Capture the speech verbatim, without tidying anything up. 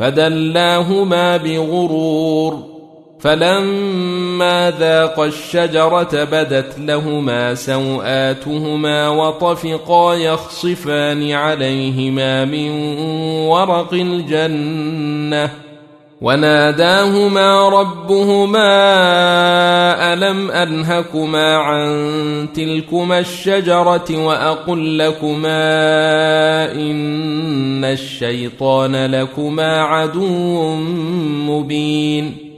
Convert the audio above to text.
فدلاهما بغرور فلما ذاقا الشجرة بدت لهما سوآتهما وطفقا يخصفان عليهما من ورق الجنة وناداهما ربهما ألم أنهكما عن تلكما الشجرة وأقل لكما إن الشيطان لكما عدو مبين